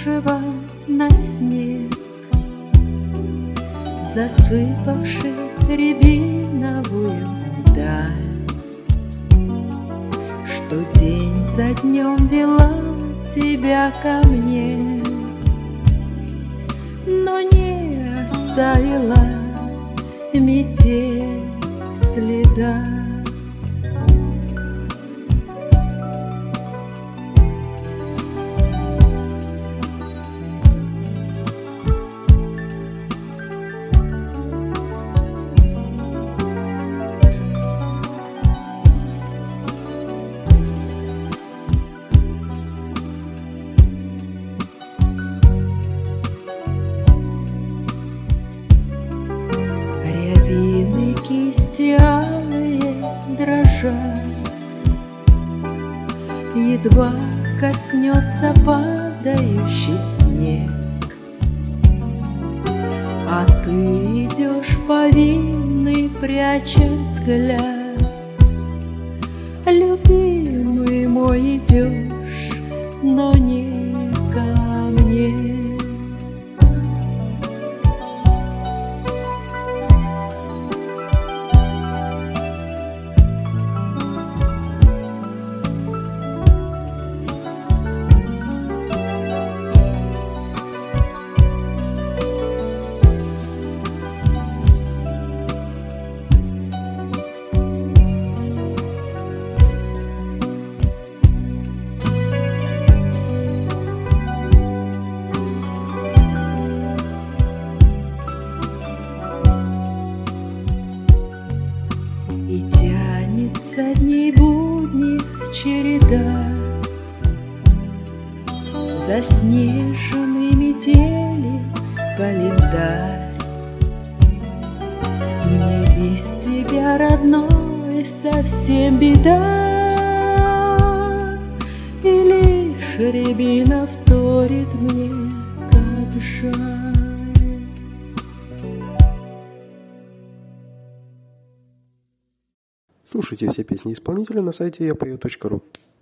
кружева на снег, засыпавший рябиновую даль, что день за днем вела тебя ко мне, но не оставила метель следа. Рябины кисти алые дрожат, едва коснется падающий снег, а ты идешь повинный, пряча взгляд. Любимый мой, идешь, но не ко мне. И тянется дней будних череда, заснеженный метели календарь. Мне без тебя, родной, совсем беда, и лишь рябина вторит мне, как жаль. Слушайте все песни исполнителя на сайте yapою.ru.